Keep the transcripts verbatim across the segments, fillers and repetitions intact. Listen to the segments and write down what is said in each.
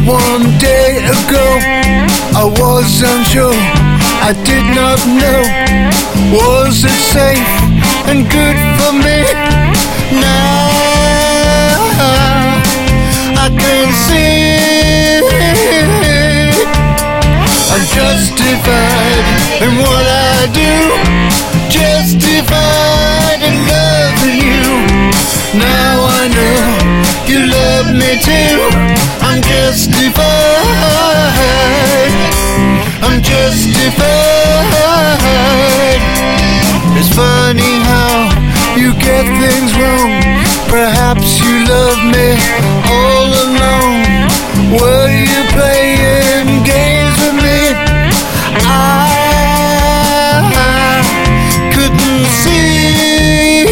One day ago, I was unsure, I did not know, was it safe and good for me? Now I can see I'm justified in what I do, justified in loving you. Now I know you love me too. I'm justified, I'm justified. It's funny how you get things wrong. Perhaps you love me all along. Were you playing games with me? I couldn't see.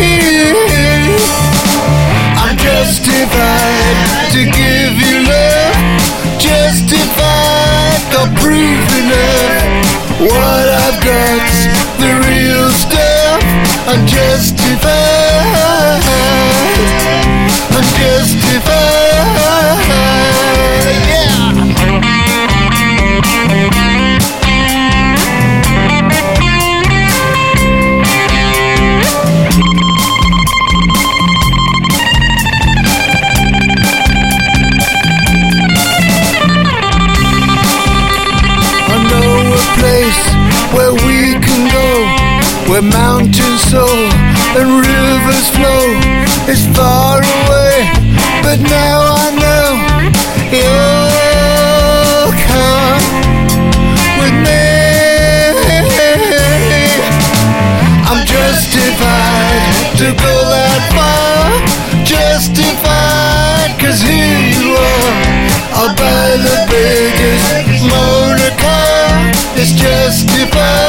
I'm justified to give you love, justified, got proof enough. What I've got's the real stuff. I'm justified, I'm justified, yeah. Where we can go, where mountains soar and rivers flow. It's far away, but now I know you'll come with me. I'm justified to go that far, justified, cause here you are. I'll buy the biggest motor car. It's justified.